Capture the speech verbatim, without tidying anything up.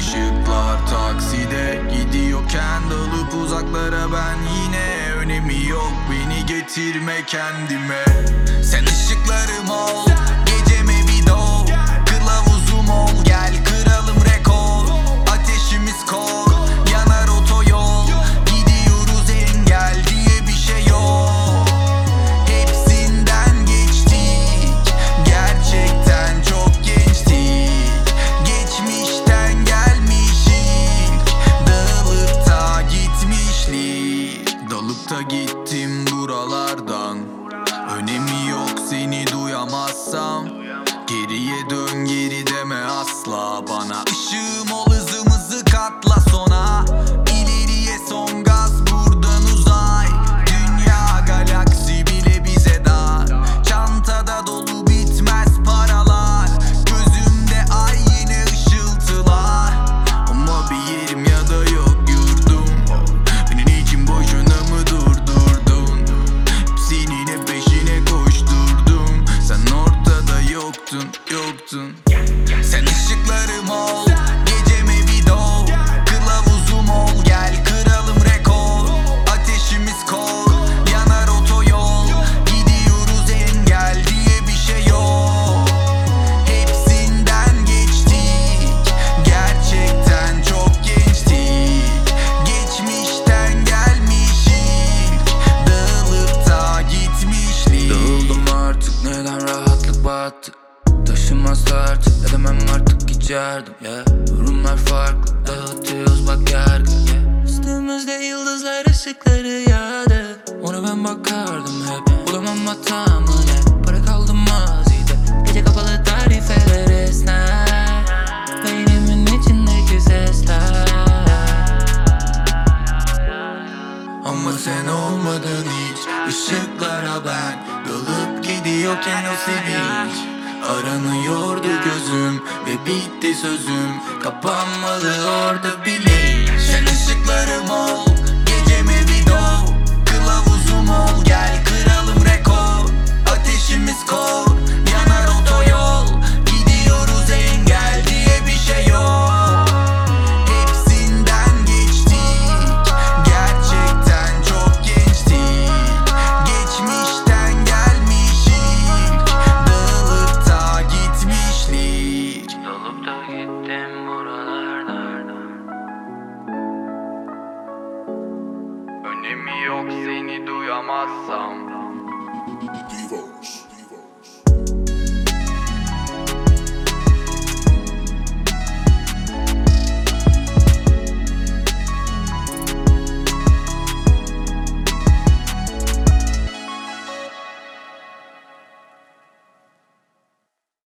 ışıklar takside gidiyorken dalıp uzaklara ben yine. Önemi yok, beni getirme kendime. Sen ışıklarım ol, geceme bir doğ, kılavuzum ol, gel kıralım rekor. Ateşimiz kol, yanar otoyol, gidiyoruz engel diye bir şey yok. Hepsinden geçtik, gerçekten çok gençtik. Geçmişten gelmişik, dağılıp da gitmişlik. Dalıp da gittim buralardan, önemi yok seni duyamazsam. Geriye dön, geri deme asla bana. Işığım ol, hızımızı katla sona. İleriye son gaz, buradan uzay. Dünya galaksi bile bize dar. Çantada dolu bitmez paralar, gözümde ay yine ışıltılar. Ama bir yerim ya da yok yurdum. Benim için boşuna mı durdurdun? Hepsinin hep peşine koşturdum. Sen ortada yoktun, yoktun. Sen ışıklarım ol, geceme bir doğ, kılavuzum ol, gel kıralım rekor. Ateşimiz kol, yanar otoyol, gidiyoruz engel diye bir şey yok. Hepsinden geçtik, gerçekten çok gençtik. Geçmişten gelmişik, dağılıp da gitmişlik. Dağıldım artık, neden rahatlık battı. Taşımaz artık, edemem artık hiç yardım, yeah. Durumlar farklı, dağıtıyoruz bak yargı, yeah. Üstümüzde yıldızlar ışıkları yağdı. Ona ben bakardım hep, bulamam hatamı ne. Para kaldı mazide, gece kapalı tarifeler esner. Beynimin içindeki sesler. Ama sen olmadın hiç, ışıklara ben dalıp gidiyorken o sevinç. Aranıyordu gözüm ve bitti sözüm, kapanmalı orada bilinç. Sen ışıklarım ol, geceme bir doğ, kılavuzum ol, gel kıralım rekor. Ateşimiz kol, yanar otoyol, gidiyoruz engel diye bir şey yok. Hepsinden geçtik, gerçekten çok gençtik. Geçmişten gelmişik, dağılıp da gitmişlik. Dalıp da gittim buralardan. Önemi yok seni duyamazsam. Divos.